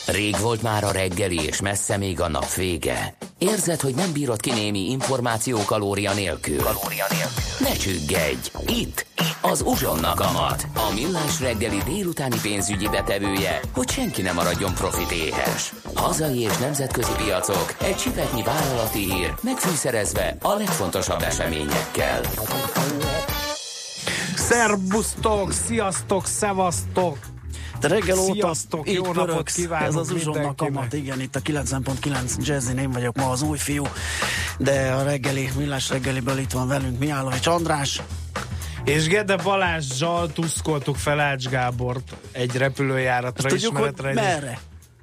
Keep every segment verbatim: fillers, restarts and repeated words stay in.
Rég volt már a reggeli, és messze még a nap vége. Érzed, hogy nem bírod ki némi információ kalória nélkül. Kalória nélkül. Ne csüggedj! Itt, itt az Uzsonna Kamat, a millás reggeli délutáni pénzügyi betevője, hogy senki ne maradjon profit éhes. Hazai és nemzetközi piacok, egy csipetnyi vállalati hír, megfűszerezve a legfontosabb eseményekkel. Szerbusztok, sziasztok, szevasztok! De reggel óta Sziasztok, így jó napot pörögsz, kívánok ez az Uzsonna Kamat, igen, itt a kilencven pont kilenc Jazzin, én vagyok ma az új fiú, de a reggeli, millás reggeliből itt van velünk Mihálovics András. És Gede Balázsjal tuszkoltuk fel Ács Gábort egy repülőjáratra, azt ismeretre. Tudjuk, hogy merre?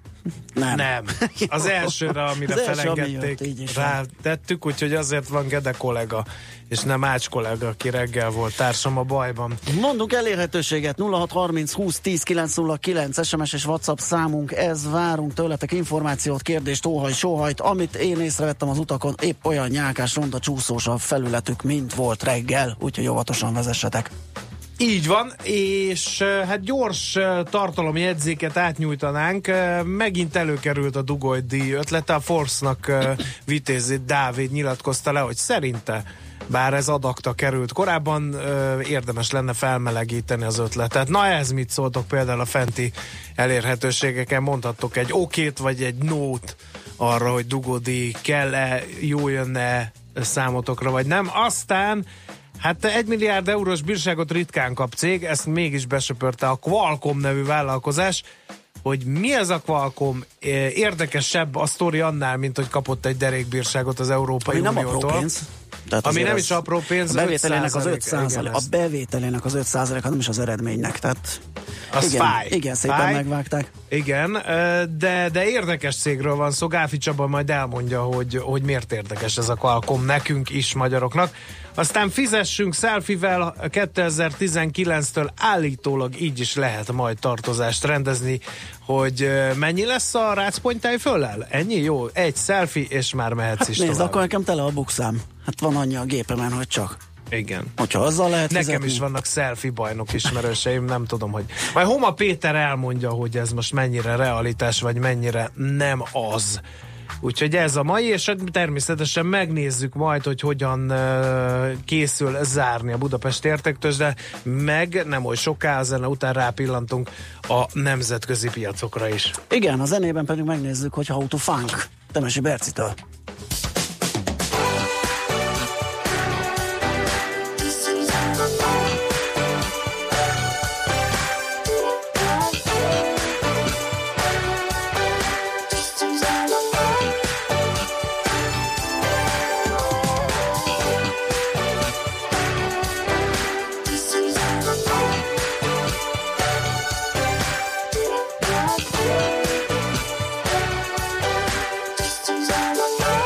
Nem. Nem. Az elsőre, amire az felengedték, első, rá tettük, úgyhogy azért van Gede kollega, és nem Ács kollega, aki reggel volt társam a bajban. Mondunk elérhetőséget, nulla hat harminc húsz tíz kilenc nulla kilenc es em es és WhatsApp számunk, ez, várunk tőletek információt, kérdést, óhaj, sóhajt, amit én észrevettem az utakon, épp olyan nyálkás, ronda, csúszós a felületük, mint volt reggel, úgyhogy óvatosan vezessetek. Így van, és hát gyors tartalomjegyzéket átnyújtanánk. Megint előkerült a Dugói díj ötlete, a Force-nak Vitézi Dávid nyilatkozta le, hogy szerinte, bár ez adakta került korábban, érdemes lenne felmelegíteni az ötletet. Na ez mit szóltok például a fenti elérhetőségeken? Mondhattok egy okét vagy egy nót arra, hogy Dugó díj kell-e, jó jönne számotokra, vagy nem. Aztán hát egy milliárd eurós bírságot ritkán kap cég, ezt mégis besöpörte a Qualcomm nevű vállalkozás. Hogy mi ez a Qualcomm? Érdekesebb a sztori annál, mint hogy kapott egy derékbírságot az Európai Ami Uniótól. Nem apró pénz. Tehát ami nem is apró pénz, a bevételének az öt százalék, a bevételének az öt százalék, nem is az eredménynek, tehát az igen, fáj. Igen, szépen fáj. megvágták. Igen, de, de érdekes cégről van szó. Gáfi Csaba majd elmondja, hogy, hogy miért érdekes ez a Qualcomm nekünk is, magyaroknak. Aztán fizessünk selfie-vel, kétezer-tizenkilenctől állítólag így is lehet majd tartozást rendezni, hogy mennyi lesz a rácponytáj föllel? Ennyi? Jó, egy selfie, és már mehetsz hát is nézd, tovább. Akkor nekem tele a bukszám. Hát van annyi a gépemen, hogy csak. Igen. Hogyha azzal lehet Nekem fizetni. is vannak selfie bajnok ismerőseim, nem tudom, hogy... Majd Homa Péter elmondja, hogy ez most mennyire realitás, vagy mennyire nem az. Úgyhogy ez a mai, és természetesen megnézzük majd, hogy hogyan uh, készül zárni a Budapest értéktőzsde, meg nem oly soká, a zene után rápillantunk a nemzetközi piacokra is. Igen, a zenében pedig megnézzük, hogy How to Funk Temesi Bercitől. Just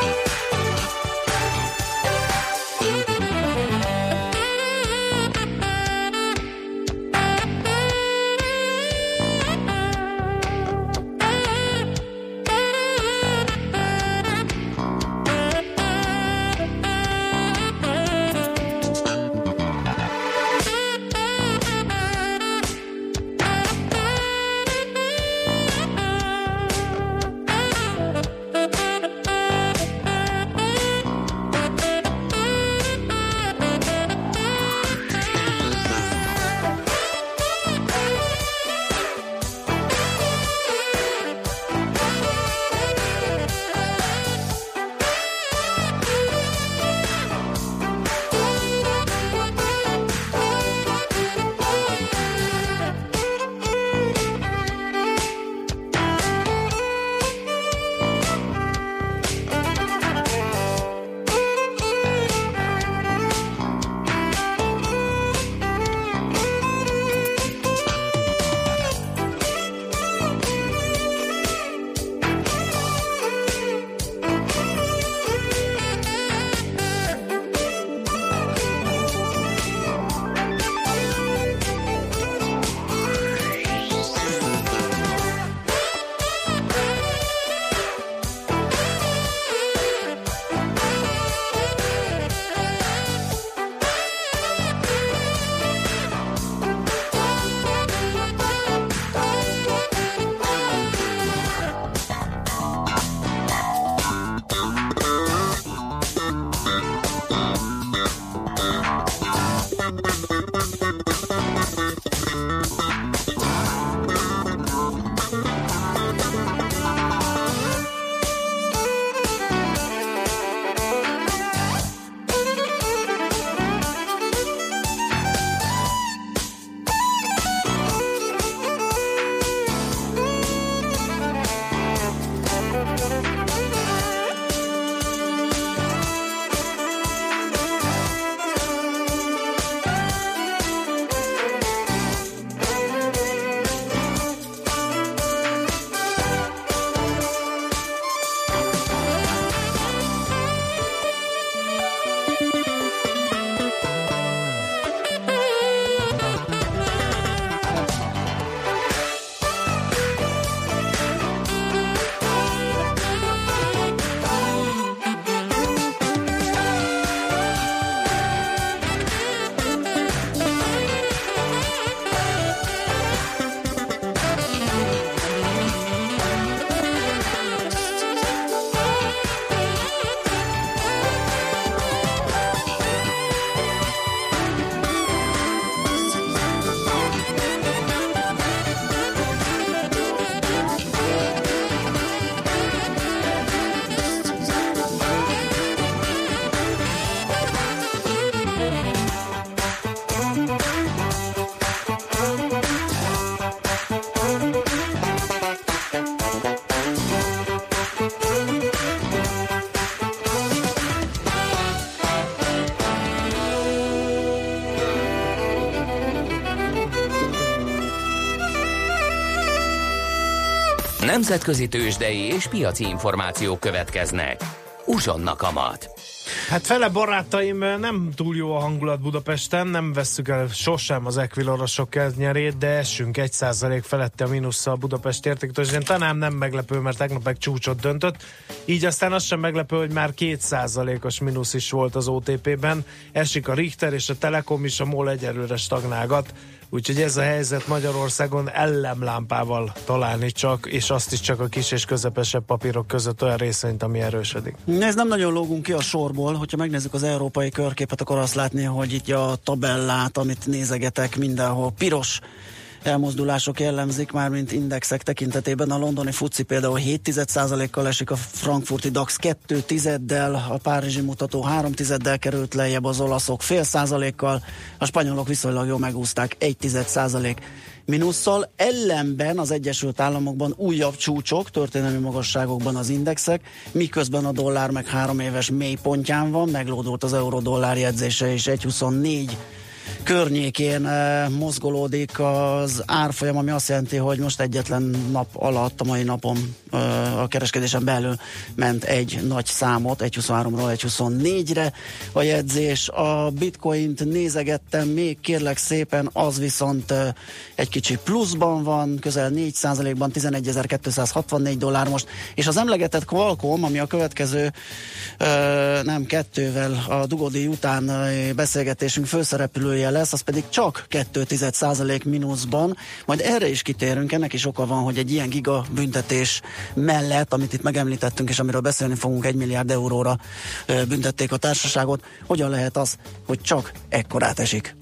Nemzetközi tőzsdei és piaci információk következnek. Uzsonna kamat. Hát fele barátaim, nem túl jó a hangulat Budapesten, nem vesszük el sosem az Equilorosok nyerét, de essünk egy százalék feletti a mínusz a Budapest értéktőzsdén. Talán nem meglepő, mert tegnap meg csúcsot döntött, így aztán az sem meglepő, hogy már két százalékos mínusz is volt az o té pé-ben. Esik a Richter és a Telekom is, a MOL egyelőre stagnálgat. Úgyhogy ez a helyzet Magyarországon ellenlámpával találni csak, és azt is csak a kis és közepesebb papírok között olyan részeint, ami erősödik. Ez nem nagyon lógunk ki a sorból, hogyha megnézzük az európai körképet, akkor azt látni, hogy itt a tabellát, amit nézegetek, mindenhol piros elmozdulások jellemzik, mármint indexek tekintetében. A londoni fuci például hét százalékkal esik, a frankfurti dax kettő tizeddel, a párizsi mutató három tizeddel került lejjebb, az olaszok fél százalékkal, a spanyolok viszonylag jól megúzták egy százalék minusszal. Ellenben az Egyesült Államokban újabb csúcsok, történelmi magasságokban az indexek, miközben a dollár meg három éves mélypontján van, meglódult az euró-dollár jegyzése és egy huszonnégy környékén e, mozgolódik az árfolyam, ami azt jelenti, hogy most egyetlen nap alatt, a mai napon e, a kereskedésen belül ment egy nagy számot, egy huszonháromról egy huszonnégyre a jegyzés. A bitcoint nézegettem még, kérlek szépen, az viszont e, egy kicsi pluszban van, közel négy százalékban, tizenegyezer-kétszázhatvannégy dollár most, és az emlegetett Qualcomm, ami a következő e, nem kettővel a dugódíj után e, beszélgetésünk főszereplője lesz, az pedig csak két százalék mínuszban. Majd erre is kitérünk, ennek is oka van, hogy egy ilyen giga büntetés mellett, amit itt megemlítettünk, és amiről beszélni fogunk, egy milliárd euróra büntették a társaságot. Hogyan lehet az, hogy csak ekkorát esik?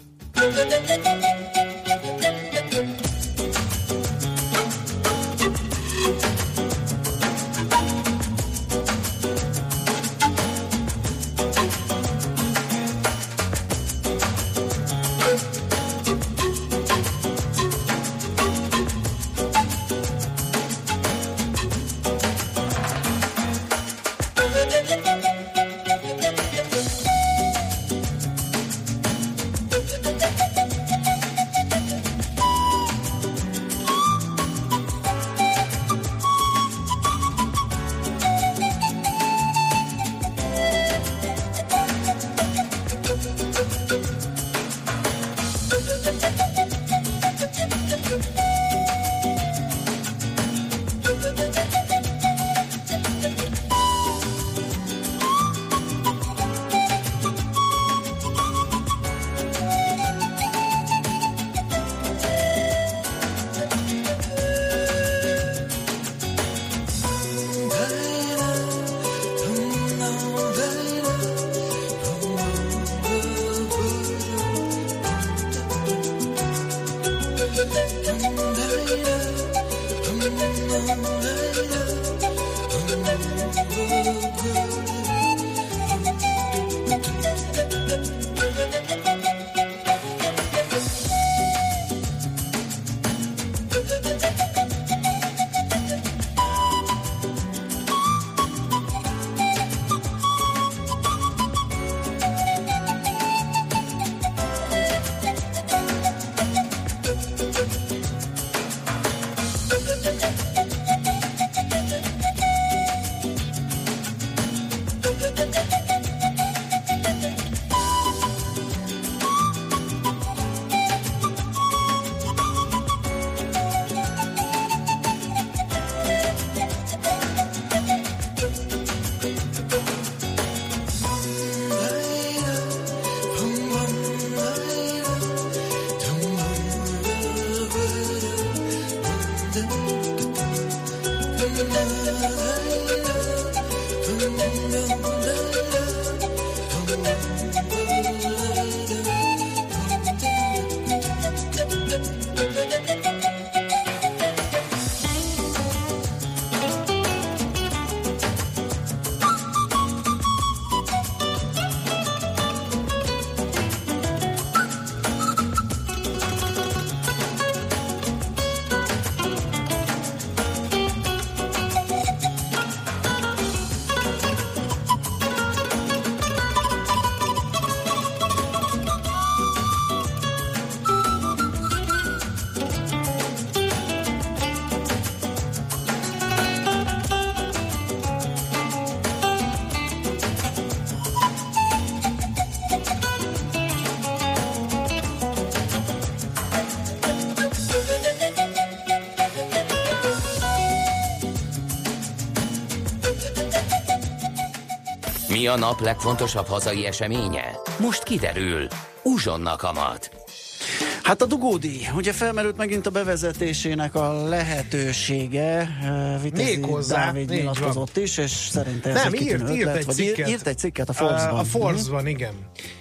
Mi a nap legfontosabb hazai eseménye? Most kiderül. Uzsonna kamat. Hát a dugódíj, ugye felmerült megint a bevezetésének a lehetősége. Vitézi Dávid nyilatkozott is, és szerintem ez Nem, egy írt, írt, egy vagy cikket, írt egy cikket a Forbes-ban. A Forbes-ban, igen.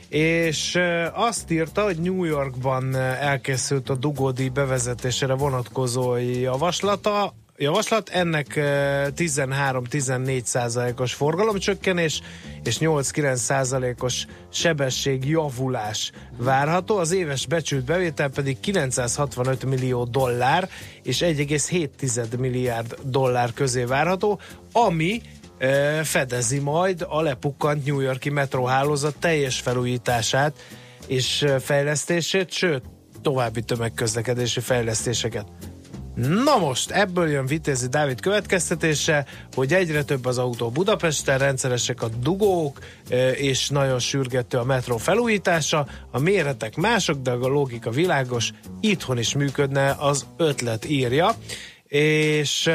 És azt írta, hogy New Yorkban elkészült a dugódíj bevezetésére vonatkozó javaslata, javaslat, ennek tizenhárom-tizennégy százalékos forgalomcsökkenés és nyolc-kilenc százalékos sebességjavulás várható, az éves becsült bevétel pedig kilencszázhatvanöt millió dollár és egy egész hét milliárd dollár közé várható, ami fedezi majd a lepukkant New York-i metróhálózat teljes felújítását és fejlesztését, sőt, további tömegközlekedési fejlesztéseket. Na most, ebből jön Vitézi Dávid következtetése, hogy egyre több az autó Budapesten, rendszeresek a dugók, és nagyon sürgető a metró felújítása, a méretek mások, de a logika világos, itthon is működne az ötlet, írja, és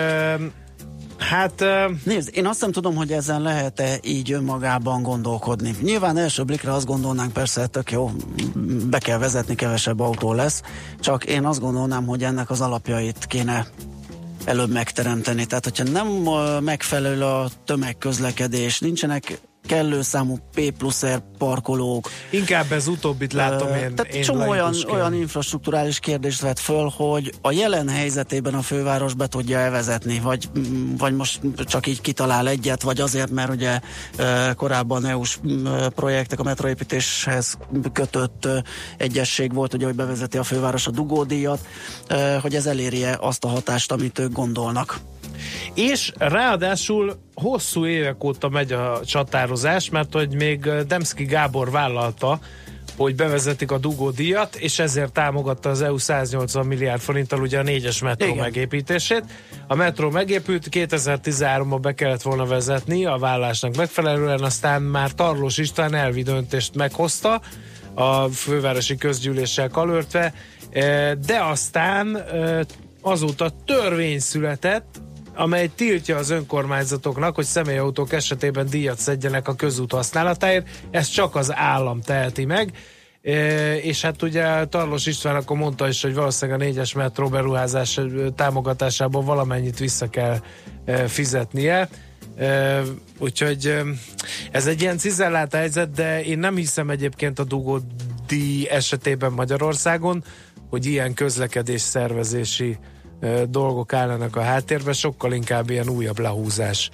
hát... Nézd, én azt nem tudom, hogy ezen lehet-e így önmagában gondolkodni. Nyilván első blikre azt gondolnánk, persze, tök jó, be kell vezetni, kevesebb autó lesz, csak én azt gondolnám, hogy ennek az alapjait kéne előbb megteremteni. Tehát, hogyha nem megfelelő a tömegközlekedés, nincsenek kellő számú P plusz R parkolók. Inkább ez utóbbit látom uh, én. Tehát én csomó olyan, olyan infrastrukturális kérdést vet föl, hogy a jelen helyzetében a főváros be tudja elvezetni, vagy, vagy most csak így kitalál egyet, vagy azért, mert ugye korábban é u-s projektek a metroépítéshez kötött egyesség volt, ugye, hogy bevezeti a főváros a dugódíjat, hogy ez elérje azt a hatást, amit ők gondolnak. És ráadásul hosszú évek óta megy a csatározás, mert hogy még Demszky Gábor vállalta, hogy bevezetik a dugódíjat, és ezért támogatta az é u száznyolcvan milliárd forinttal ugye a négyes metró Igen. megépítését. A metró megépült, kétezer-tizenháromban be kellett volna vezetni a vállásnak megfelelően, aztán már Tarlós István elvi döntést meghozta a fővárosi közgyűléssel karöltve, de aztán azóta törvény született, amely tiltja az önkormányzatoknak, hogy személyautók esetében díjat szedjenek a közút használatáért. Ez csak az állam teheti meg. E, és hát ugye Tarlós István akkor mondta is, hogy valószínűleg a négyes metró beruházás támogatásából valamennyit vissza kell e, fizetnie. E, úgyhogy ez egy ilyen cizellált helyzet, de én nem hiszem egyébként a dugódíj esetében Magyarországon, hogy ilyen közlekedés szervezési dolgok állnak a háttérbe, sokkal inkább ilyen újabb lehúzás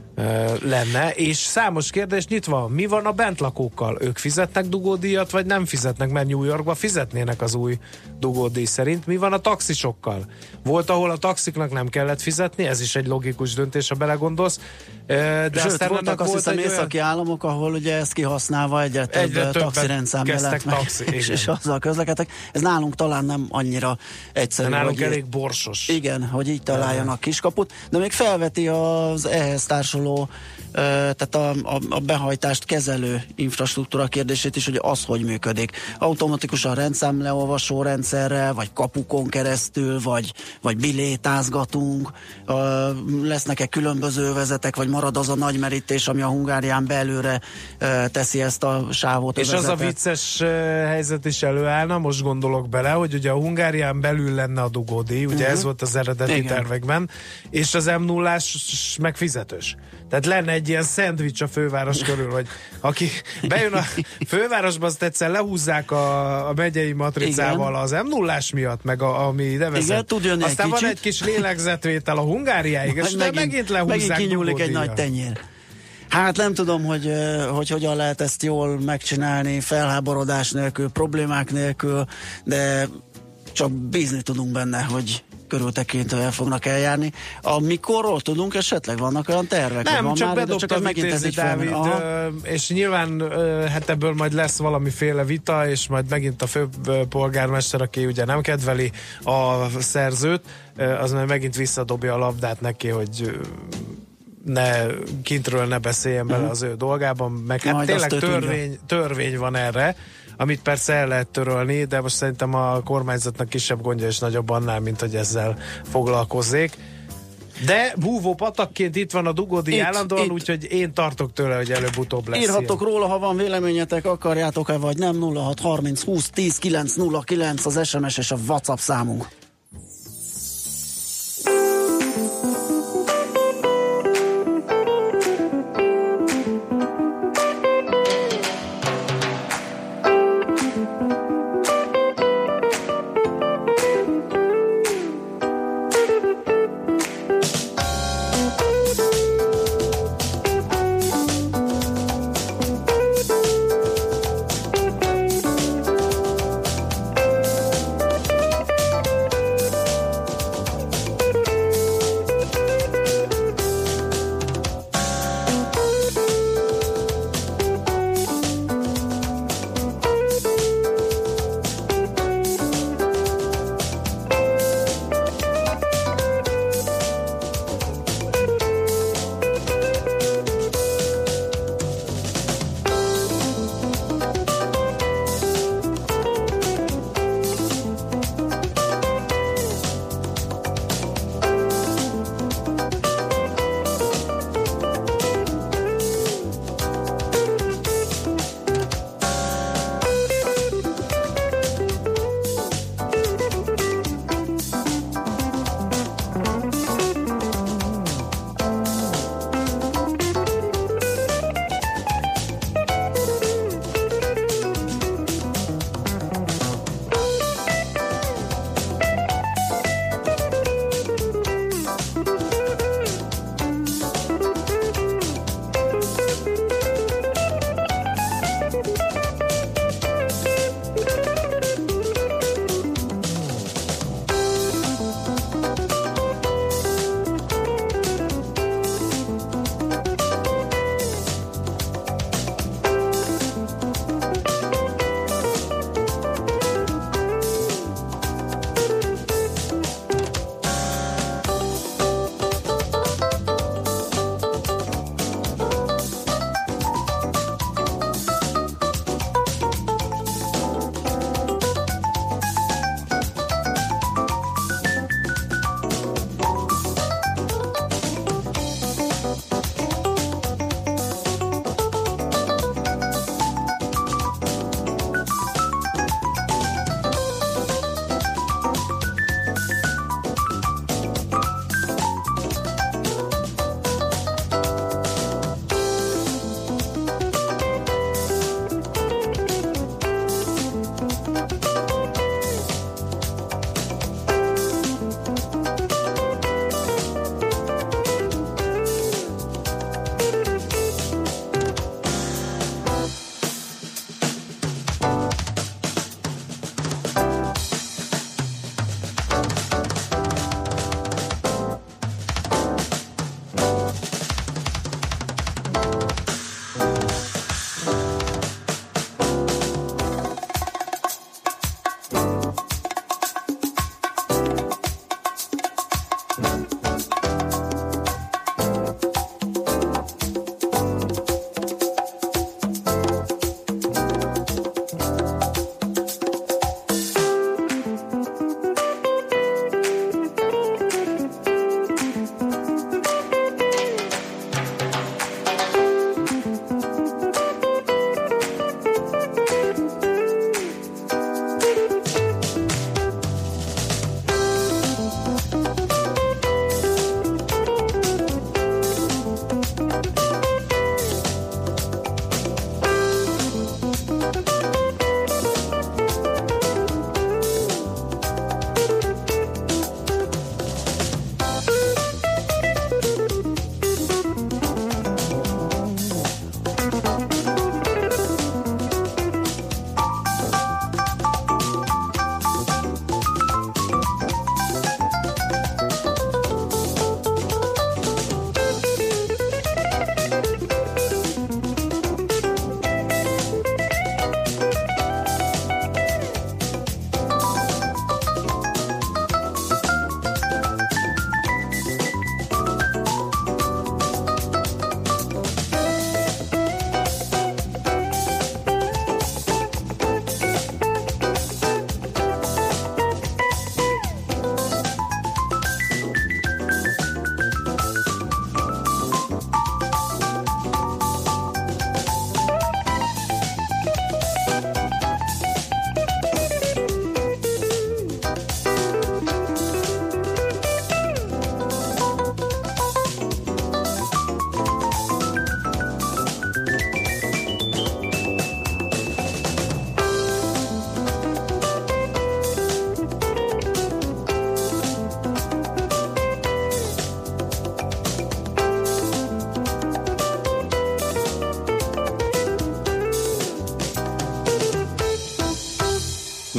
lenne, és számos kérdés nyitva. Mi van a bentlakókkal? Ők fizetnek dugódíjat, vagy nem fizetnek, mert New Yorkba fizetnének az új dugódíj szerint. Mi van a taxisokkal? Volt, ahol a taxiknak nem kellett fizetni, ez is egy logikus döntés, ha belegondolsz. De Sőt, aztán voltak azt hiszem északi olyan... államok, ahol ugye ezt kihasználva egyre több, egyre taxirendszám jelent meg, taxi, és, és azzal közlekedtek. Ez nálunk talán nem annyira egyszerű. De nálunk elég borsos. Igen, hogy így találjanak kiskaput, de még felveti az ehhez társuló, tehát a, a, a behajtást kezelő infrastruktúra kérdését is, hogy az hogy működik. Automatikusan rendszámleolvasó rendszerrel, vagy kapukon keresztül, vagy, vagy bilétázgatunk, lesznek-e különböző vezetek, vagy marad az a nagy merítés, ami a Hungárián belőle teszi ezt a sávot. És az a vicces helyzet is előállna, most gondolok bele, hogy ugye a Hungárián belül lenne a dugódíj, ugye uh-huh. ez volt az eredeti Igen. tervekben, és az em nullás meg fizetős. Tehát lenne egy ilyen szendvics a főváros körül, hogy aki bejön a fővárosba, azt egyszer lehúzzák a, a megyei matricával Igen. az em nullás miatt, meg a, ami ide vezet. Igen, aztán egy van egy kis lélegzetvétel a Hungáriáig, és megint, megint lehúzzák. Megint kinyúlik egy nagy tenyér. Hát nem tudom, hogy, hogy hogyan lehet ezt jól megcsinálni, felháborodás nélkül, problémák nélkül, de csak bízni tudunk benne, hogy körültekintően fognak eljárni. Amikorról tudunk, esetleg vannak olyan tervek? Nem, van csak már, bedobta csak Vitézi Dávid, és nyilván hát ebből majd lesz valamiféle vita, és majd megint a főpolgármester, aki ugye nem kedveli a szerzőt, az majd megint visszadobja a labdát neki, hogy ne kintről ne beszéljen bele az ő dolgában, meg hát tényleg törvény, törvény van erre, amit persze el lehet törölni, de most szerintem a kormányzatnak kisebb gondja és nagyobb annál, mint hogy ezzel foglalkozzék. De búvó patakként itt van a Dugódi Itt, állandóan, itt. úgyhogy én tartok tőle, hogy előbb-utóbb lesz. Írhattok ilyen. róla, ha van véleményetek, akarjátok-e vagy nem. Nulla hat harminc húsz tíz kilenc nulla kilenc az es em es és a WhatsApp számunk.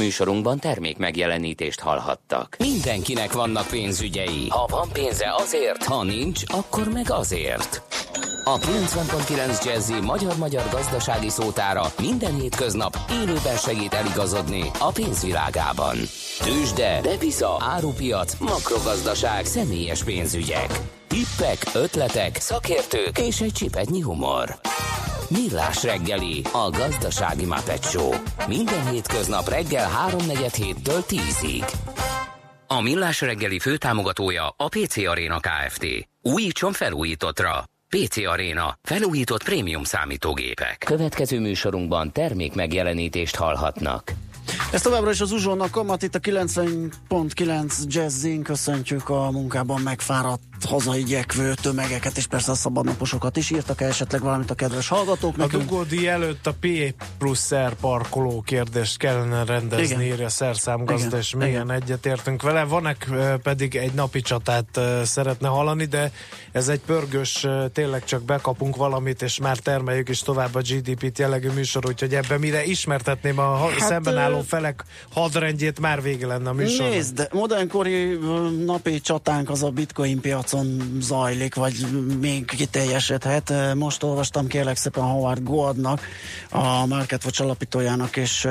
műsorunkban termék megjelenítést hallhattak. Mindenkinek vannak pénzügyei. Ha van pénze azért, ha nincs, akkor meg azért. A kilencven pont kilenc Jazzy magyar-magyar gazdasági szótára minden hétköznap élőben segít eligazodni a pénzvilágában. Tőzsde, depisza, árupiac, makrogazdaság, személyes pénzügyek. Tippek, ötletek, szakértők és egy csipetnyi humor. Millás reggeli, a gazdasági Muppet Show. Minden hétköznap reggel háromnegyed héttől tízig. A Millás reggeli főtámogatója a pé cé Arena Kft. Újítson felújítottra. pé cé Arena. Felújított prémium számítógépek. Következő műsorunkban termék megjelenítést hallhatnak. Ez továbbra is az Uzsónak kamat, itt a kilencven pont kilenc Jazzin, köszöntjük a munkában megfáradt, hazaigyekvő tömegeket, és persze a szabadnaposokat is. Írtak -e esetleg valamit a kedves hallgatók nekünk? A dugódi előtt a P plusz R parkoló kérdést kellene rendezni, igen. Írja szerszámgazda, és mélyen egyetértünk vele. Vanek pedig egy napi csatát szeretne hallani, de ez egy pörgős, tényleg csak bekapunk valamit, és már termeljük is tovább a gé dé pét jellegű műsor, úgyhogy ebben mire ismertetném a hát, szemben álló felek hadrendjét, már vége lenne a műsor. Nézd, modernkori napi csatánk az a bitcoin piacon zajlik, vagy még kiteljesedhet. Most olvastam kérlek szépen Howard Goldnak, a MarketWatch alapítójának és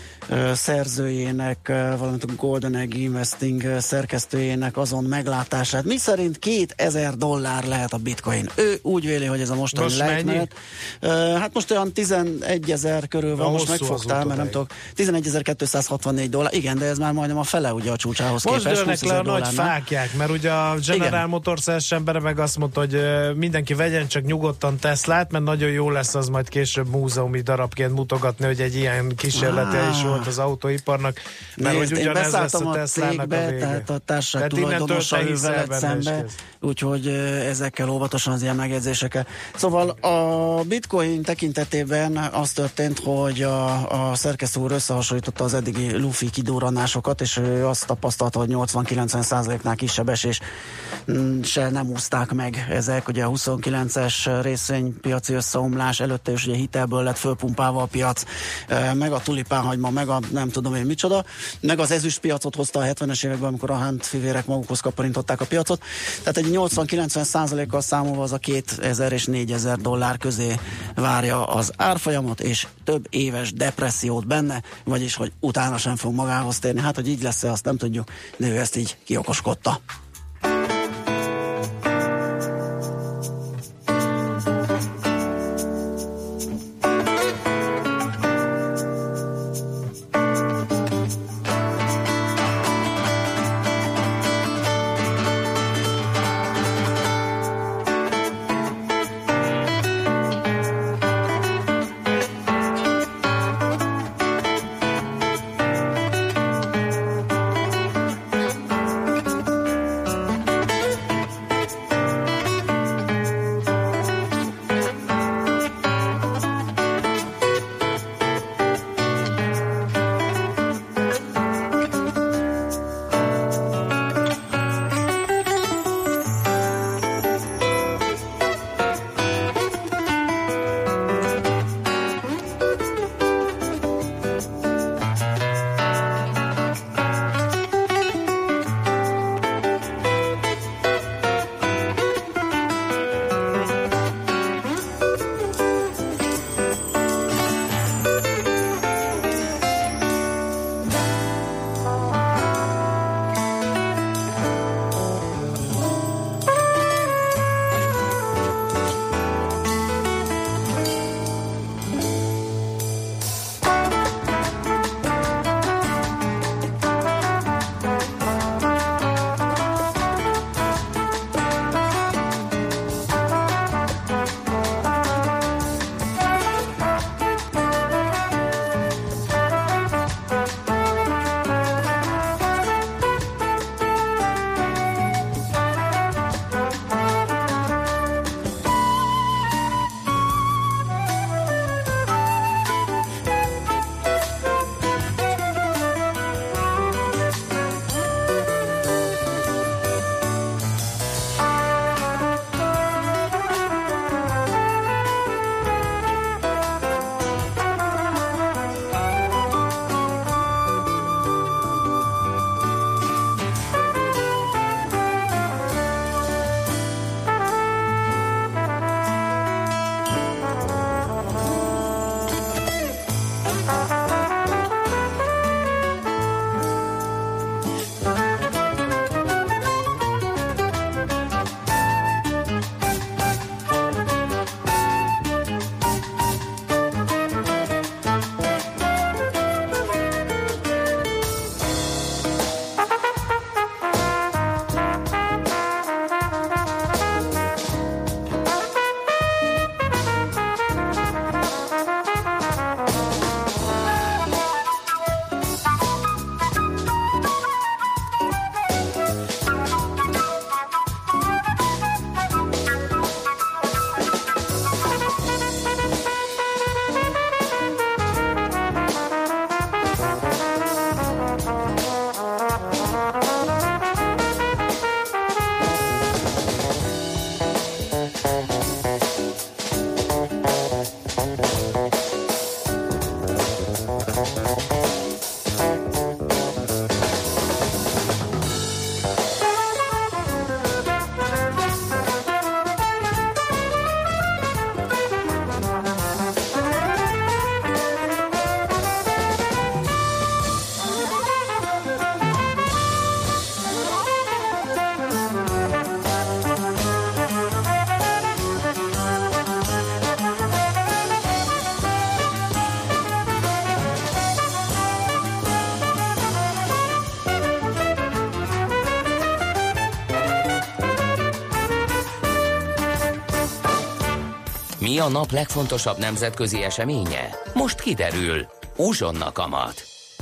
szerzőjének, valamint a Golden Egg Investing szerkesztőjének azon meglátását, mi szerint kétezer dollár lehet a bitcoin. Ő úgy véli, hogy ez a mostani most lejtmenet. Hát most olyan tizenegyezer körül van, a most megfogtál, mert nem tudok, tizenegyezer-kétszázhatvannégy dollár, igen, de ez már majdnem a fele ugye a csúcsához most képest. Most dőlnek le a nagy fákják, mert ugye a General igen. Motors első embere meg azt mondta, hogy mindenki vegyen csak nyugodtan Teslát, mert nagyon jó lesz az majd később múzeumi darabként mutogatni, hogy egy ilyen kísérlete ah. is volt az autóiparnak, mert nézd, hogy ugyanez lesz a Teslának a vége. Tehát a társaság tulajdonosa ő veled szembe, úgyhogy ezekkel óvatosan az ilyen megjegyzésekkel. Szóval a bitcoin tekintetében az történt, hogy a, a szerkesztő úr összehasonlította az eddigi lufi kidurranásokat, és ő azt tapasztalta, hogy nyolcvan-kilencven százaléknál kisebb esés se nem úszták meg ezek. Ugye a huszonkilences részvénypiaci összeomlás előtte is ugye hitelből lett fölpumpálva a piac, meg a tulipánhagyma, meg a nem tudom én micsoda, meg az ezüstpiacot hozta a hetvenes években, amikor a Hunt fivérek magukhoz kaparintották a piacot. Tehát egy nyolcvan-kilencven százalékkal számolva az a kétezer és négyezer dollár közé várja az árfolyamot, és több éves depressziót benne, vagyis hogy utána sem fog magához térni. Hát, hogy így lesz-e, azt nem tudjuk, de ő ezt így kiokoskodta. Mi a nap legfontosabb nemzetközi eseménye? Most kiderül. Uzsonna kamat.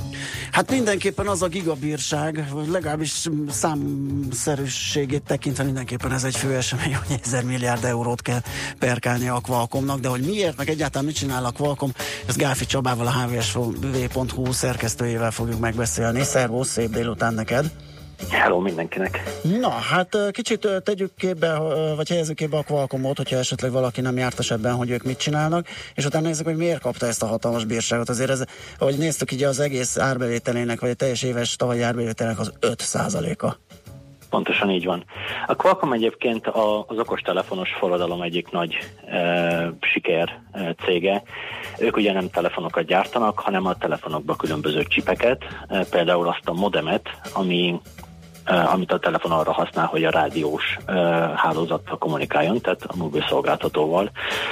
Hát mindenképpen az a gigabírság, vagy legalábbis számszerűségét tekintve mindenképpen ez egy fő esemény, hogy ezer milliárd eurót kell perkálni a Qualcommnak, de hogy miért, meg egyáltalán mit csinál a Qualcomm, ezt Gáfi Csabával, a há vé es vé pont hú szerkesztőjével fogjuk megbeszélni. Szervusz, szép délután neked! Hello mindenkinek! Na, hát kicsit tegyük képbe, vagy helyezzük képbe a Qualcommot, hogyha esetleg valaki nem jártas ebben, hogy ők mit csinálnak, és utána nézzük, hogy miért kapta ezt a hatalmas bírságot. Azért ez, ahogy néztük, így az egész árbevételének, vagy a teljes éves tavalyi árbevételének az öt százaléka. Pontosan így van. A Qualcomm egyébként az okostelefonos forradalom egyik nagy e, siker e, cége. Ők ugye nem telefonokat gyártanak, hanem a telefonokba különböző csipeket, e, például azt a modemet, ami amit a telefon arra használ, hogy a rádiós uh, hálózattal kommunikáljon, tehát a mobil szolgáltatóval.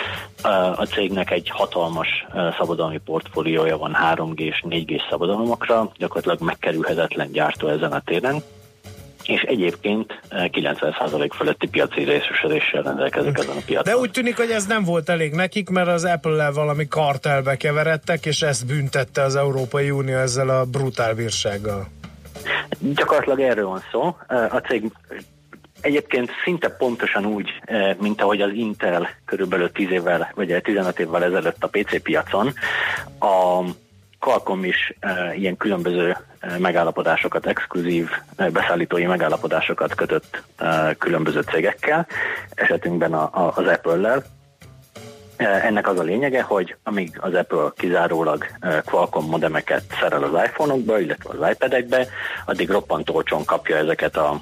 Uh, a cégnek egy hatalmas uh, szabadalmi portfóliója van három gés, négy gés szabadalmakra, gyakorlatilag megkerülhetetlen gyártó ezen a téren, és egyébként uh, kilencven százalék feletti piaci részesedéssel rendelkezik ezen a piacon. De úgy tűnik, hogy ez nem volt elég nekik, mert az Apple-lel valami kartelbe keveredtek, és ezt büntette az Európai Unió ezzel a brutál bírsággal. Gyakorlatilag erről van szó. A cég egyébként szinte pontosan úgy, mint ahogy az Intel körülbelül tíz évvel, vagy tizenöt évvel ezelőtt a pé cé piacon, a Qualcomm is ilyen különböző megállapodásokat, exkluzív beszállítói megállapodásokat kötött különböző cégekkel, esetünkben a, a, az Apple-lel. Ennek az a lényege, hogy amíg az Apple kizárólag Qualcomm modemeket szerel az iPhone-okba, illetve az iPad-ekbe, addig roppant olcsón kapja ezeket a,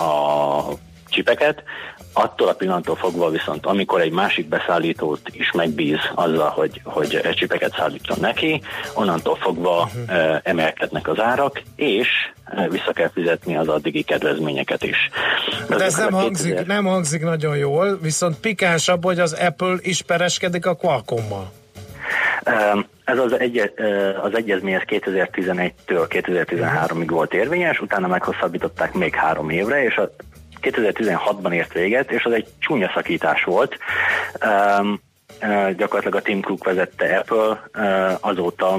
a csipeket. Attól a pillanattól fogva viszont, amikor egy másik beszállítót is megbíz azzal, hogy, hogy csipeket szállítson neki, onnantól fogva uh-huh. emelkednek az árak, és vissza kell fizetni az addigi kedvezményeket is. De, De ez nem hangzik, nem hangzik nagyon jól, viszont pikánsabb, hogy az Apple is pereskedik a Qualcommmal. Ez az, egy, az egyezmény ez kétezer-tizenegytől kétezer-tizenháromig volt érvényes, utána meghosszabbították még három évre, és a kétezer-tizenhatban ért véget, és az egy csúnya szakítás volt. Um, uh, gyakorlatilag a Tim Cook vezette Apple, uh, azóta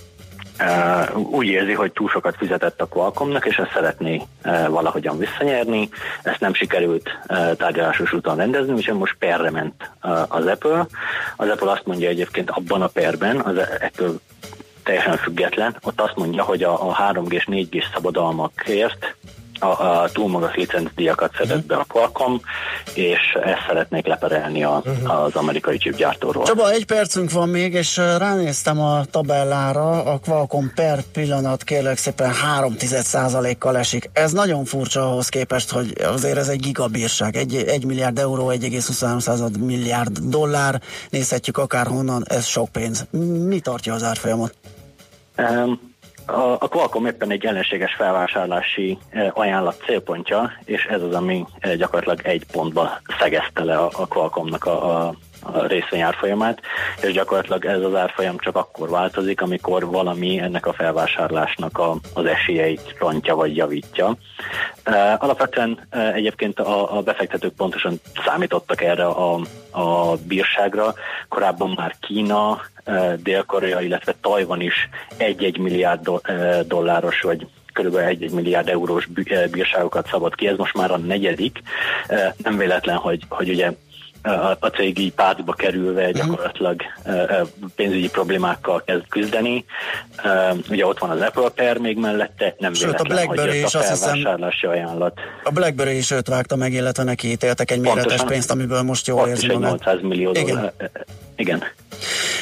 uh, úgy érzi, hogy túl sokat fizetett a Qualcommnak, és ezt szeretné uh, valahogyan visszanyerni. Ezt nem sikerült uh, tárgyalásos úton rendezni, úgyhogy most perre ment uh, az Apple. Az Apple azt mondja egyébként abban a perben, az Apple teljesen független, ott azt mondja, hogy a, a három gés, négy gés szabadalmakért a, a túl magas licencdíjakat szedett uh-huh. be a Qualcomm, és ezt szeretnék leperelni a, uh-huh. az amerikai chipgyártóról. Csaba, egy percünk van még, és ránéztem a tabellára, a Qualcomm per pillanat kérlek szépen három egész egy százalékkal esik. Ez nagyon furcsa ahhoz képest, hogy azért ez egy gigabírság. Egy, egy milliárd euró, egy egész huszonhárom milliárd dollár, nézhetjük akárhonnan, ez sok pénz. Mi tartja az árfolyamot? Um, A Qualcomm éppen egy ellenséges felvásárlási ajánlat célpontja, és ez az, ami gyakorlatilag egy pontba szegezte le a Qualcommnak a, a, a részvényárfolyamát, és gyakorlatilag ez az árfolyam csak akkor változik, amikor valami ennek a felvásárlásnak a, az esélyeit rontja vagy javítja. Alapvetően egyébként a, a befektetők pontosan számítottak erre a, a bírságra. Korábban már Kína, Dél-Korea, illetve Tajvan is egy-egy milliárd dolláros, vagy körülbelül egy-egy milliárd eurós bírságokat szabott ki. Ez most már a negyedik. Nem véletlen, hogy, hogy ugye a cég így pártba kerülve gyakorlatilag pénzügyi problémákkal kezd küzdeni. Ugye ott van az Apple per még mellette, nem Sőt, véletlen, a BlackBerry hogy is, a felvásárlási ajánlat. A BlackBerry is őt vágta meg, illetve neki ítéltek egy méretes pénzt, amiből most jól érzi magát. nyolcszáz millió dollár. Igen.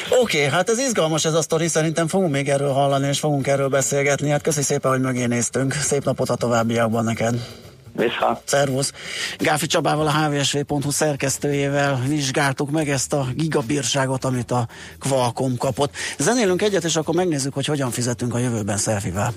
Oké, okay, hát ez izgalmas ez a sztori, szerintem fogunk még erről hallani, és fogunk erről beszélgetni. Hát köszi szépen, hogy mögé néztünk. Szép napot a továbbiakban neked. Vissza. Szervusz. Gáfi Csabával, a há vé es vé pont hú szerkesztőjével vizsgáltuk meg ezt a gigabírságot, amit a Qualcomm kapott. Zenélünk egyet, és akkor megnézzük, hogy hogyan fizetünk a jövőben selfie-vel.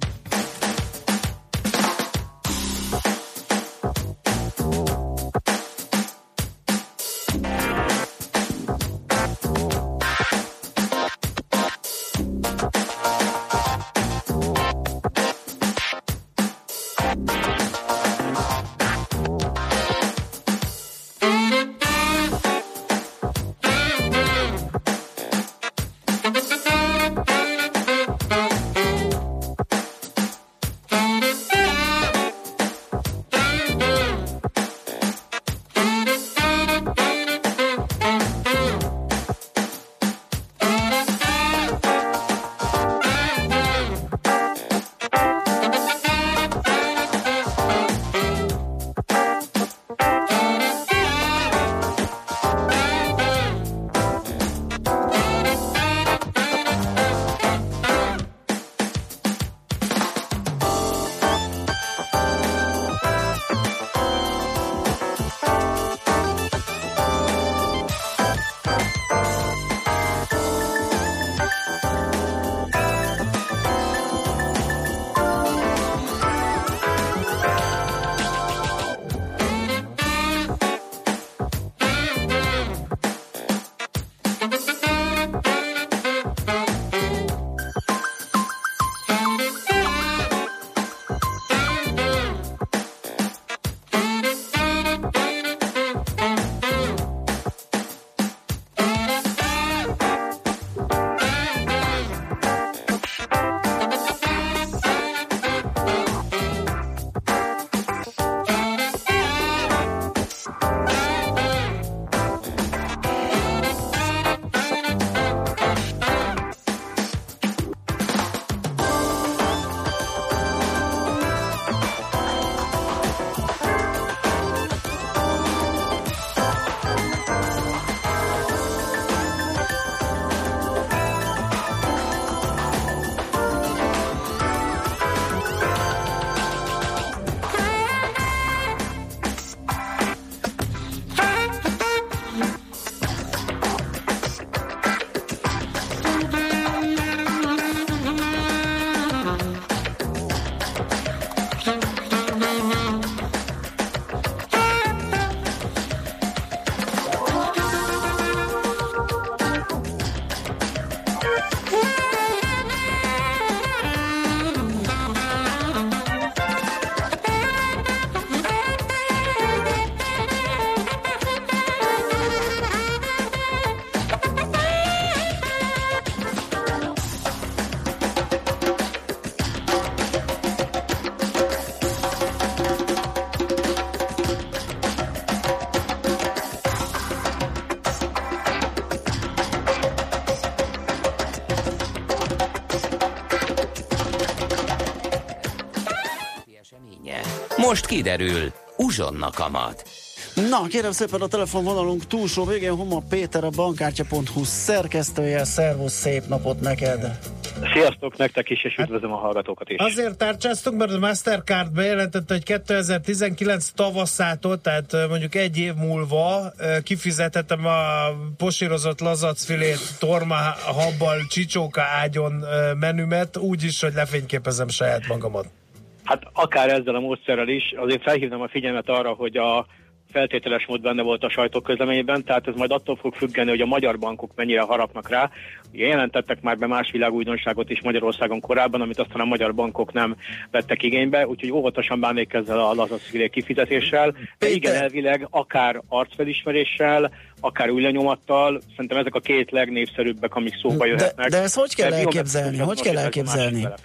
Most kiderül, uzsonna kamat. Na, kérem szépen, a telefonvonalunk túlsó végén Homa Péter, a bankkártya pont hú szerkesztője. Szervusz, szép napot neked! Sziasztok, nektek is, és üdvözlöm a hallgatókat is. Azért tárcsáztunk, mert a Mastercard bejelentette, hogy kétezer-tizenkilenc tavaszától, tehát mondjuk egy év múlva kifizethetem a posírozott lazacfilét torma habbal csicsóka ágyon menümet, úgy is, hogy lefényképezem saját magamat. Hát akár ezzel a módszerrel is, azért felhívnám a figyelmet arra, hogy a feltételes mód benne volt a sajtóközleményben, tehát ez majd attól fog függeni, hogy a magyar bankok mennyire harapnak rá. Ugye jelentettek már be más világújdonságot is Magyarországon korábban, amit aztán a magyar bankok nem vettek igénybe, úgyhogy óvatosan bánnék ezzel a lazacfilé kifizetéssel. De igen, elvileg akár arcfelismeréssel, akár új lenyomattal, szerintem ezek a két legnépszerűbbek, amik szóba jöhetnek. De, de ezt hogy kell elképzelni? Hogy kell elképzelni?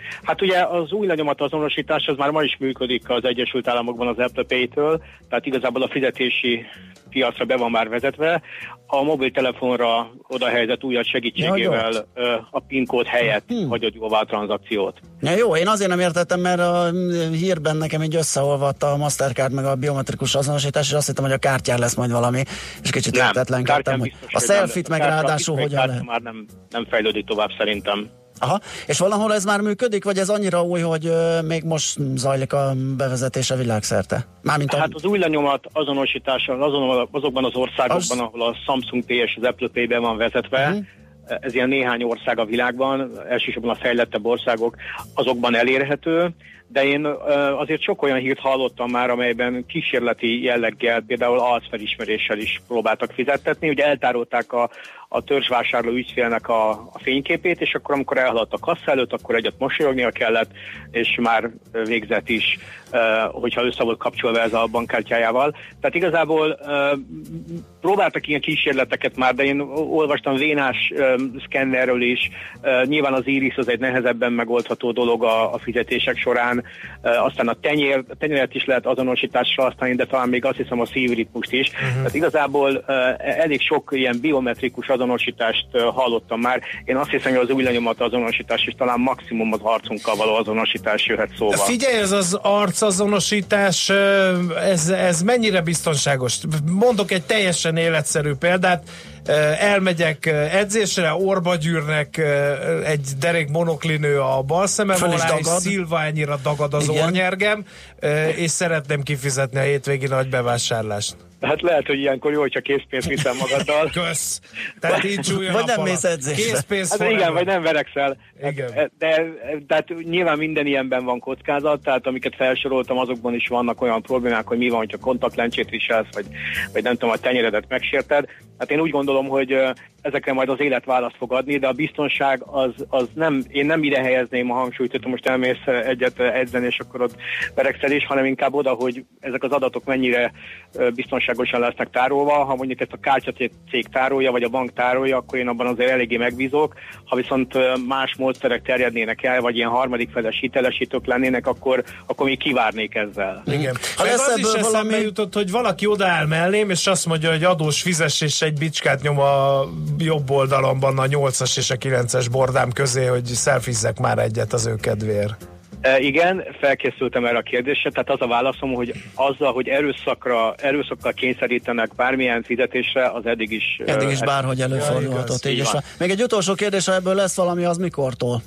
Hát ugye az új lenyomat azonosítás az már ma is működik az Egyesült Államokban az Apple Pay-től, tehát igazából a fizetési piacra be van már vezetve. A mobiltelefonra oda helyezett újat segítségével ja, a PIN kód helyett hmm. hagyod jóvá a tranzakciót. Ja, jó, én azért nem értettem, mert a hírben nekem így összeolvadt a Mastercard meg a biometrikus azonosítás, és azt hittem, hogy a kártyán lesz majd valami, és kicsit értetlenkedtem, hogy a selfie-t meg ráadásul hogyan lehet. Már nem, nem fejlődik tovább szerintem. Aha, és valahol ez már működik, vagy ez annyira új, hogy uh, még most zajlik a bevezetése világszerte? Mármint a... Hát az új lenyomat azonosítása azon, azokban az országokban, az... ahol a Samsung Pay és az Apple Pay be van vezetve, uh-huh. ez ilyen néhány ország a világban, elsősorban a fejlettebb országok, azokban elérhető, de én azért sok olyan hírt hallottam már, amelyben kísérleti jelleggel, például arcfelismeréssel is próbáltak fizettetni, ugye eltárolták a, a törzsvásárló ügyfélnek a, a fényképét, és akkor amikor elhaladt a kassa előtt, akkor egyet mosolyognia kellett, és már végzett is, hogyha össze volt kapcsolva ez a bankkártyájával. Tehát igazából próbáltak ilyen kísérleteket már, de én olvastam vénás szkennerről is, nyilván az iris az egy nehezebben megoldható dolog a, a fizetések során, aztán a tenyér, a tenyeret is lehet azonosításra használni, de talán még azt hiszem a szívritmust is. Uh-huh. Tehát igazából elég sok ilyen biometrikus azonosítást hallottam már. Én azt hiszem, hogy az új lenyomat azonosítás és talán maximum az arcunkkal való azonosítás jöhet szóba. Figyelj, ez az arcazonosítás, ez, ez mennyire biztonságos? Mondok egy teljesen életszerű példát. Elmegyek edzésre, orba gyűrnek egy derék monoklinő a bal szemem alá, és szilványira dagad az igen. ornyergem, és szeretném kifizetni a hétvégi nagy bevásárlást. Hát lehet, hogy ilyenkor jó, hogyha készpénzt viszel magaddal. Kösz! Tehát így csúljon vagy nem mész edzésre. Készpénz hát igen, vagy nem verekszel. Igen. De, de tehát nyilván minden ilyenben van kockázat, tehát amiket felsoroltam, azokban is vannak olyan problémák, hogy mi van, hogyha kontaktlencsét viselsz, vagy, vagy nem tudom, a tenyeredet megsérted. Hát én úgy gondolom, hogy ezekre majd az élet választ fog adni, de a biztonság az, az nem, én nem ide helyezném a hangsúlyt, hogy most elmész egyet edzeni, és akkor ott verekszel is, hanem inkább oda, hogy ezek az adatok mennyire biztonságosan lesznek tárolva. Ha mondjuk ezt a kártyacég tárolja, vagy a bank tárolja, akkor én abban azért eléggé megbízok. Ha viszont más módszerek terjednének el, vagy ilyen harmadik feles hitelesítők lennének, akkor, akkor még kivárnék ezzel. Igen. Ha ez az is eszembe valami... jutott, hogy valaki odaáll mellém, és azt mondja, hogy adós fizess, és egy bicskát nyom a jobb oldalomban a nyolcas és a kilences bordám közé, hogy szelfizzek már egyet az ő kedvéért. E, igen, felkészültem erre a kérdésre, tehát az a válaszom, hogy azzal, hogy erőszakra, erőszakkal kényszerítenek bármilyen fizetésre, az eddig is... Eddig is bárhogy előfordulhatott. Ja, így is van. Még egy utolsó kérdés, ha ebből lesz valami, az mikortól?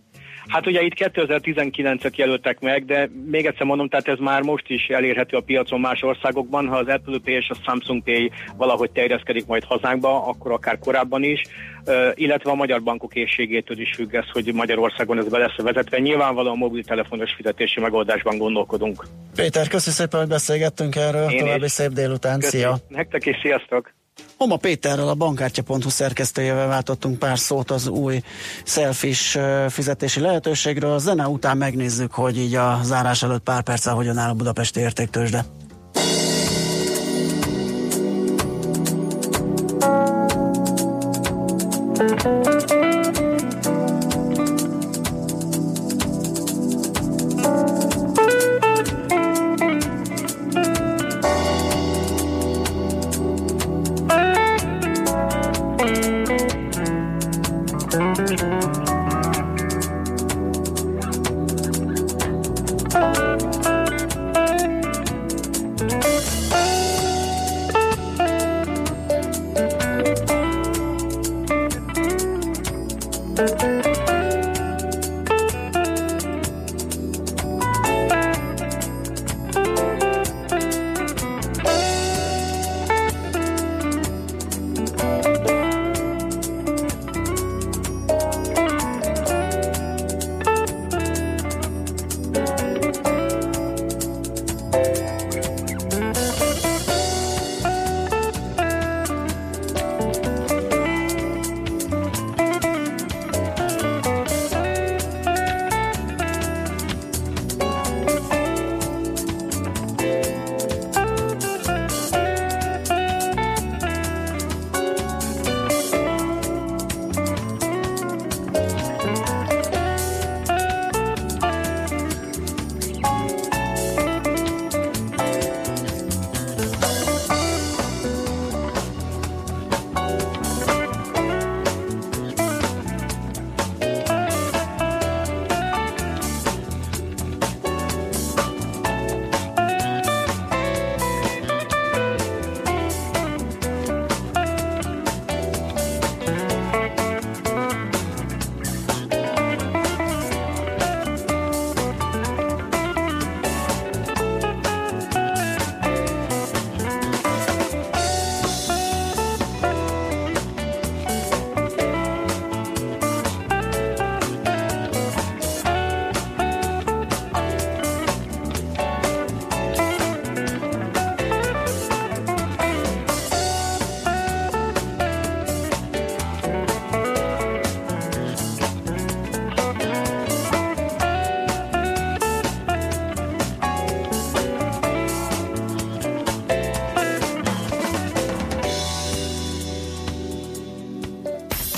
Hát ugye itt kétezer-tizenkilencet jelöltek meg, de még egyszer mondom, tehát ez már most is elérhető a piacon más országokban. Ha az Apple Pay és a Samsung Pay valahogy terjeszkedik majd hazánkba, akkor akár korábban is, uh, illetve a magyar bankok készségétől is függ ez, hogy Magyarországon ez be lesz vezetve. Nyilvánvalóan mobiltelefonos fizetési megoldásban gondolkodunk. Péter, köszi szépen, hogy beszélgettünk erről. Én További is. Szép délután. Köszi. Szia! Nektek is, sziasztok! Homa Péterrel, a bankkártya pont hu szerkesztőjével váltottunk pár szót az új selfies fizetési lehetőségről. A zene után megnézzük, hogy így a zárás előtt pár perccel hogyan áll a budapesti értéktőzsde.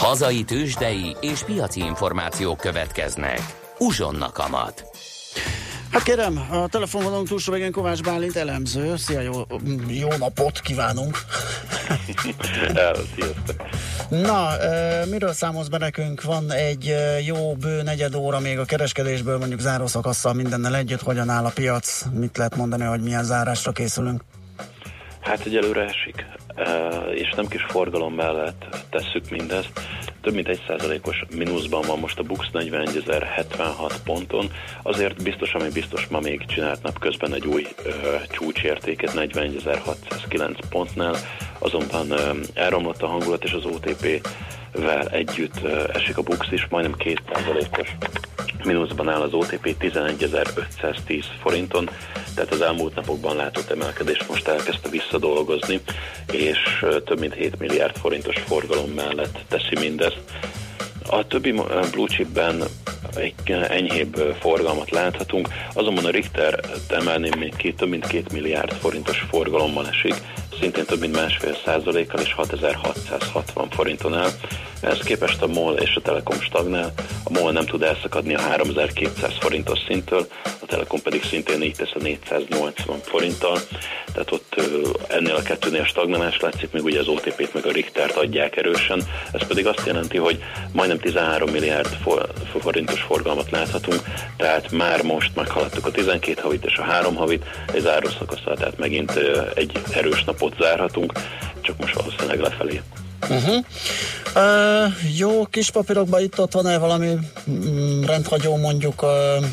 Hazai tőzsdei és piaci információk következnek. Uzsonna kamat. Hát kérem, a telefonvonalunk túlsó végén Kovács Bálint elemző. Szia, jó, jó napot kívánunk! Sziasztok! Na, e, miről számolsz be nekünk? Van egy e, jó bő negyed óra még a kereskedésből, mondjuk zárószakasszal mindennel együtt. Hogyan áll a piac? Mit lehet mondani, hogy milyen zárásra készülünk? Hát egyelőre esik, és nem kis forgalom mellett tesszük mindezt. Több mint egy százalékos mínuszban van most a BUX negyvenezer-hetvenhat ponton. Azért biztos, ami biztos, ma még csinált napközben egy új ö, csúcsértéket negyvenezer-hatszázkilenc pontnál, azonban ö, elromlott a hangulat, és az o té pé-vel együtt ö, esik a BUX is, majdnem két százalékos mínuszban áll az o té pé tizenegyezer-ötszáztíz forinton, tehát az elmúlt napokban látott emelkedés most elkezdte visszadolgozni, és több mint hét milliárd forintos forgalom mellett teszi mindezt. A többi blue chipben egy enyhébb forgalmat láthatunk, azonban a Richter emelném még ki, több mint két milliárd forintos forgalommal esik, szintén több mint másfél százalékkal és hatezer-hatszázhatvan forinton áll. Ehhez képest a MOL és a Telekom stagnál, a MOL nem tud elszakadni a háromezer-kétszáz forintos szinttől, a Telekom pedig szintén így tesz a négyszáznyolcvan forinttal, tehát ott ennél a kettőnél stagnálás látszik, még ugye az o té pét meg a Richtert adják erősen, ez pedig azt jelenti, hogy majdnem tizenhárom milliárd forintos forgalmat láthatunk, tehát már most meghaladtuk a tizenkét havit és a három havit, egy zárószakasztal, tehát megint egy erős napot zárhatunk, csak most valószínűleg lefelé. Uh-huh. Uh, jó, kis papírokban itt-ott van-e valami mm, rendhagyó mondjuk? Uh...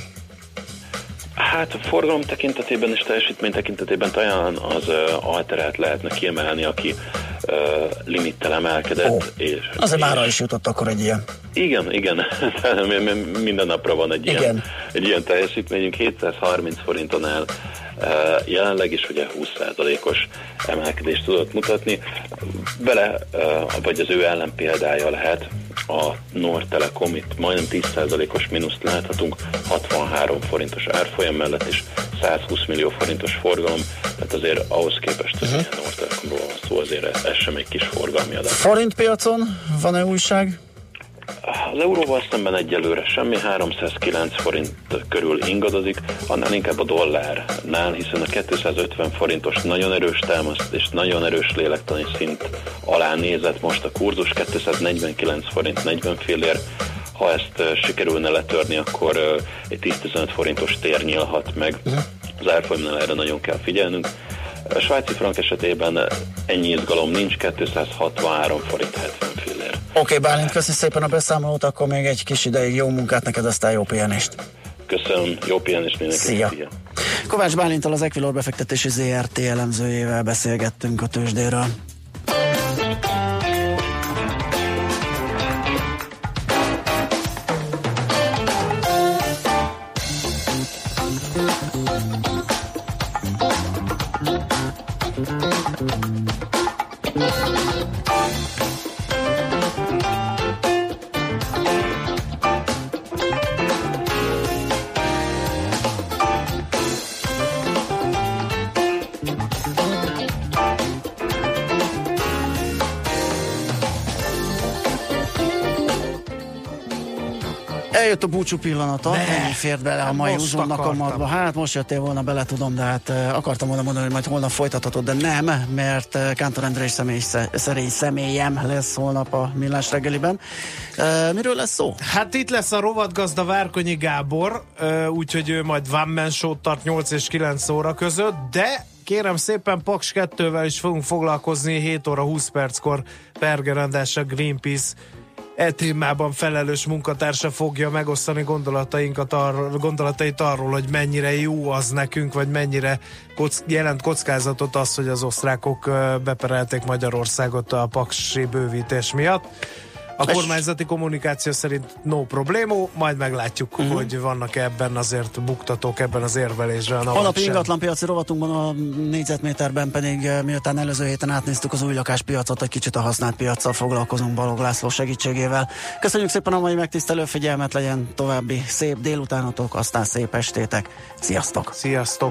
Hát a forgalom tekintetében és teljesítmény tekintetében talán az uh, Alterát lehetne kiemelni, aki uh, limittel emelkedett. Oh, és, azért és... mára is jutott akkor egy ilyen. Igen, igen. Minden napra van egy igen. ilyen, egy ilyen teljesítményünk. hétszázharminc forinton áll uh, jelenleg is ugye húsz százalékos emelkedést tudott mutatni. Vele, uh, vagy az ő ellenpéldája lehet a Nord Telekom, itt majdnem tíz százalékos mínuszt láthatunk, hatvanhárom forintos árfolyam mellett is százhúsz millió forintos forgalom, tehát azért ahhoz képest, hogy uh-huh. ilyen Nord Telekomról van szó, azért ez sem egy kis forgalmi adat. Forintpiacon van-e újság? Az euróval szemben egyelőre semmi, háromszázkilenc forint körül ingadozik, annál inkább a dollárnál, hiszen a kétszázötven forintos nagyon erős támaszt és nagyon erős lélektani szint alá nézett most a kurzus, kétszáznegyvenkilenc forint negyven fillér. Ha ezt sikerülne letörni, akkor egy tíz-tizenöt forintos tér nyílhat meg. Az árfolyamnál erre nagyon kell figyelnünk. A svájci frank esetében ennyi izgalom nincs, kétszázhatvanhárom forint hetven fillér. Oké, okay, Bálint, köszi szépen a beszámolót, akkor még egy kis ideig jó munkát neked, aztán jó pihenést. Köszönöm, jó pihenést mindenkinek. Szia. Szia. Kovács Bálinttal, az Equilor befektetési zé er té elemzőjével beszélgettünk a tőzsdéről. Eljött a búcsú pillanata, ennyi fért bele a mai Uzsonnak a madba. Hát most jöttél volna bele, tudom, de hát uh, akartam volna mondani, hogy majd holnap folytathatod, de nem, mert uh, Kántor András személy, szerény személyem lesz holnap a Millás reggeliben. Uh, miről lesz szó? Hát itt lesz a rovatgazda Várkonyi Gábor, uh, úgyhogy ő majd One Man Show-t tart nyolc és kilenc óra között, de kérem szépen Paks kettővel is fogunk foglalkozni hét óra húsz perckor Perger András, a Greenpeace e témában felelős munkatársa fogja megosztani gondolatainkat ar- gondolatait arról, hogy mennyire jó az nekünk, vagy mennyire kock- jelent kockázatot az, hogy az osztrákok beperelték Magyarországot a paksi bővítés miatt. A kormányzati kommunikáció szerint no problémó, majd meglátjuk, uh-huh. hogy vannak ebben azért buktatók ebben az érvelésben. Holnapi ingatlanpiaci rovatunkban a négyzetméterben pedig miután előző héten átnéztük az új lakáspiacot, egy kicsit a használt piaccal foglalkozunk Balogh László segítségével. Köszönjük szépen a mai megtisztelő figyelmet, legyen további szép délutánotok, aztán szép estétek. Sziasztok! Sziasztok!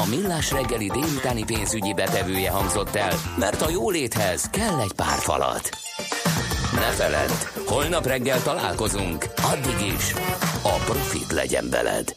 A Millás reggeli délutáni pénzügyi betevője hangzott el, mert a jóléthez kell egy pár falat. Ne feledd, holnap reggel találkozunk, addig is a profit legyen veled.